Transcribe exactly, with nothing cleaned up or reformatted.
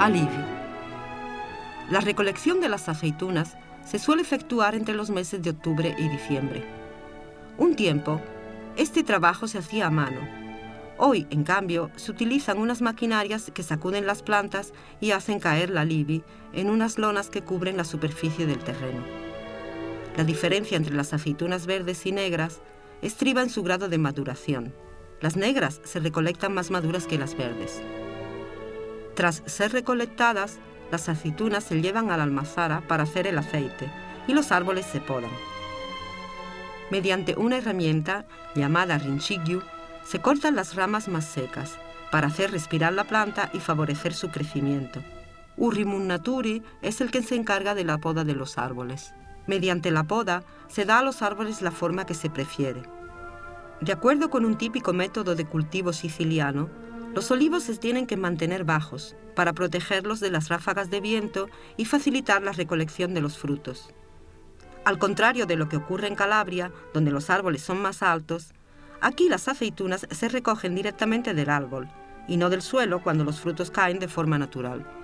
Alivio. La recolección de las aceitunas se suele efectuar entre los meses de octubre y diciembre. Un tiempo, este trabajo se hacía a mano. Hoy, en cambio, se utilizan unas maquinarias que sacuden las plantas y hacen caer la livi en unas lonas que cubren la superficie del terreno. La diferencia entre las aceitunas verdes y negras estriba en su grado de maduración. Las negras se recolectan más maduras que las verdes. Tras ser recolectadas, las aceitunas se llevan a la almazara para hacer el aceite y los árboles se podan. Mediante una herramienta llamada rinchigyu, se cortan las ramas más secas para hacer respirar la planta y favorecer su crecimiento. Urimunnaturi es el que se encarga de la poda de los árboles. Mediante la poda se da a los árboles la forma que se prefiere. De acuerdo con un típico método de cultivo siciliano, los olivos se tienen que mantener bajos para protegerlos de las ráfagas de viento y facilitar la recolección de los frutos. Al contrario de lo que ocurre en Calabria, donde los árboles son más altos, aquí las aceitunas se recogen directamente del árbol y no del suelo cuando los frutos caen de forma natural.